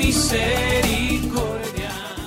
misericordia.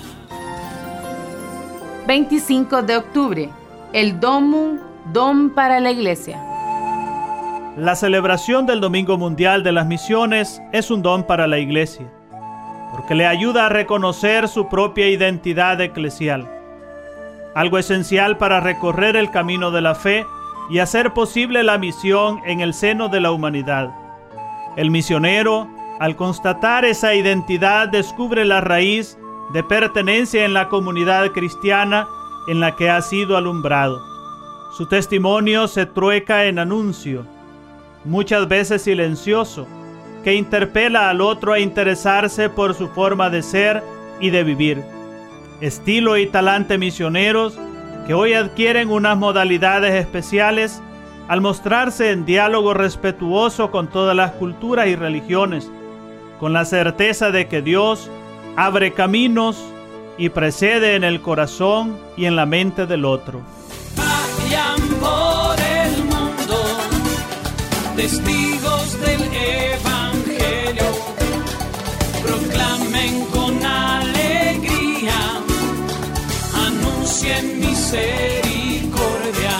25 de octubre, el Domum, don para la Iglesia. La celebración del Domingo Mundial de las Misiones es un don para la Iglesia, porque le ayuda a reconocer su propia identidad eclesial, algo esencial para recorrer el camino de la fe y hacer posible la misión en el seno de la humanidad. El misionero, al constatar esa identidad, descubre la raíz de pertenencia en la comunidad cristiana en la que ha sido alumbrado. Su testimonio se trueca en anuncio, muchas veces silencioso, que interpela al otro a interesarse por su forma de ser y de vivir. Estilo y talante misioneros que hoy adquieren unas modalidades especiales al mostrarse en diálogo respetuoso con todas las culturas y religiones, con la certeza de que Dios abre caminos y precede en el corazón y en la mente del otro. Vayan por el mundo, testigos del Evangelio, proclamen con alegría, anuncien misericordia,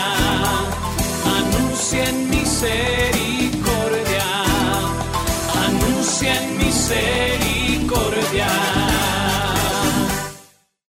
anuncien misericordia, anuncien misericordia.